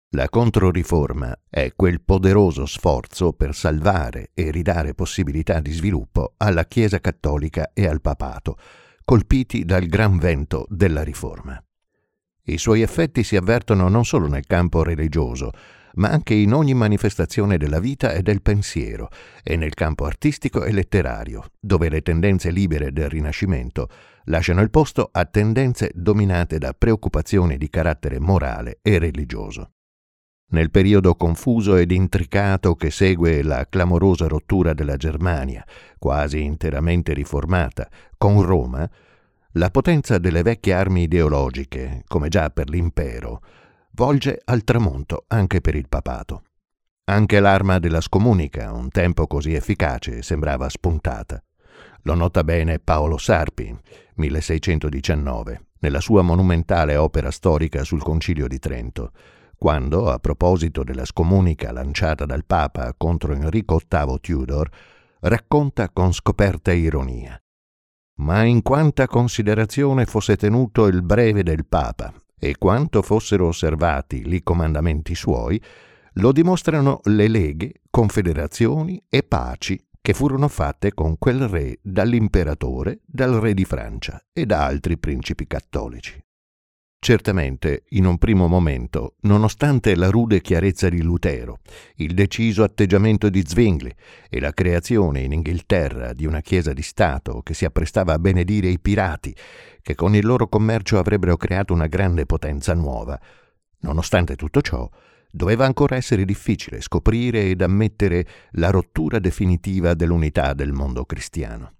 La Controriforma è quel poderoso sforzo per salvare e ridare possibilità di sviluppo alla Chiesa cattolica e al papato, colpiti dal gran vento della Riforma. I suoi effetti si avvertono non solo nel campo religioso, ma anche in ogni manifestazione della vita e del pensiero, e nel campo artistico e letterario, dove le tendenze libere del Rinascimento lasciano il posto a tendenze dominate da preoccupazioni di carattere morale e religioso. Nel periodo confuso ed intricato che segue la clamorosa rottura della Germania, quasi interamente riformata, con Roma, la potenza delle vecchie armi ideologiche, come già per l'impero, volge al tramonto anche per il papato. Anche l'arma della scomunica, un tempo così efficace, sembrava spuntata. Lo nota bene Paolo Sarpi, 1619, nella sua monumentale opera storica sul Concilio di Trento, quando, a proposito della scomunica lanciata dal Papa contro Enrico VIII Tudor, racconta con scoperta ironia: «Ma in quanta considerazione fosse tenuto il breve del Papa e quanto fossero osservati li comandamenti suoi, lo dimostrano le leghe, confederazioni e paci che furono fatte con quel re dall'imperatore, dal re di Francia e da altri principi cattolici». Certamente, in un primo momento, nonostante la rude chiarezza di Lutero, il deciso atteggiamento di Zwingli e la creazione in Inghilterra di una chiesa di Stato che si apprestava a benedire i pirati, che con il loro commercio avrebbero creato una grande potenza nuova, nonostante tutto ciò, doveva ancora essere difficile scoprire ed ammettere la rottura definitiva dell'unità del mondo cristiano.